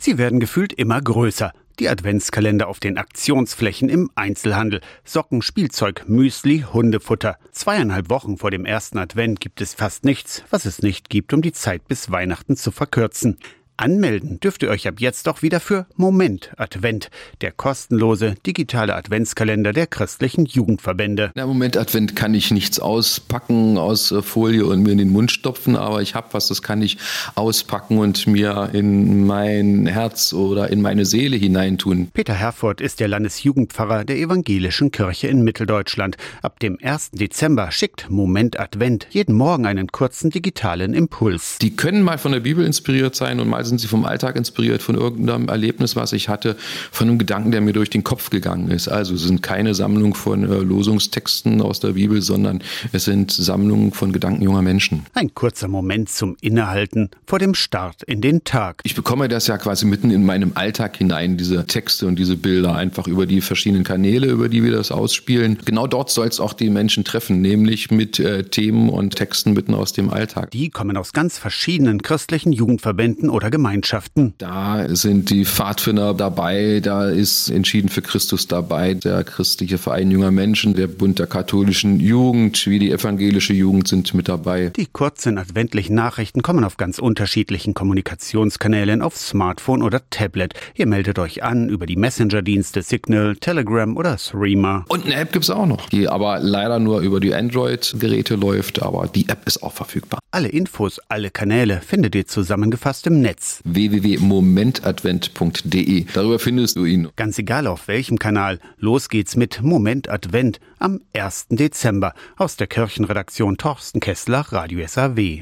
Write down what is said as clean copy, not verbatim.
Sie werden gefühlt immer größer. Die Adventskalender auf den Aktionsflächen im Einzelhandel. Socken, Spielzeug, Müsli, Hundefutter. 2,5 Wochen vor dem ersten Advent gibt es fast nichts, was es nicht gibt, um die Zeit bis Weihnachten zu verkürzen. Anmelden dürft ihr euch ab jetzt doch wieder für Moment Advent, der kostenlose digitale Adventskalender der christlichen Jugendverbände. Na, Moment Advent kann ich nichts auspacken aus Folie und mir in den Mund stopfen, aber ich habe was, das kann ich auspacken und mir in mein Herz oder in meine Seele hineintun. Peter Herford ist der Landesjugendpfarrer der Evangelischen Kirche in Mitteldeutschland. Ab dem 1. Dezember schickt Moment Advent jeden Morgen einen kurzen digitalen Impuls. Die können mal von der Bibel inspiriert sein und mal sind sie vom Alltag inspiriert, von irgendeinem Erlebnis, was ich hatte, von einem Gedanken, der mir durch den Kopf gegangen ist. Also es sind keine Sammlung von Losungstexten aus der Bibel, sondern es sind Sammlungen von Gedanken junger Menschen. Ein kurzer Moment zum Innehalten vor dem Start in den Tag. Ich bekomme das ja quasi mitten in meinem Alltag hinein, diese Texte und diese Bilder, einfach über die verschiedenen Kanäle, über die wir das ausspielen. Genau dort soll es auch die Menschen treffen, nämlich mit Themen und Texten mitten aus dem Alltag. Die kommen aus ganz verschiedenen christlichen Jugendverbänden oder Gemeinschaften. Da sind die Pfadfinder dabei, da ist Entschieden für Christus dabei, der christliche Verein junger Menschen, der Bund der katholischen Jugend, wie die evangelische Jugend sind mit dabei. Die kurzen adventlichen Nachrichten kommen auf ganz unterschiedlichen Kommunikationskanälen auf Smartphone oder Tablet. Ihr meldet euch an über die Messenger-Dienste Signal, Telegram oder Threema. Und eine App gibt's auch noch, die aber leider nur über die Android-Geräte läuft, aber die App ist auch verfügbar. Alle Infos, alle Kanäle findet ihr zusammengefasst im Netz. www.momentadvent.de. Darüber findest du ihn. Ganz egal auf welchem Kanal. Los geht's mit Moment Advent am 1. Dezember. Aus der Kirchenredaktion Torsten Kessler, Radio SAW.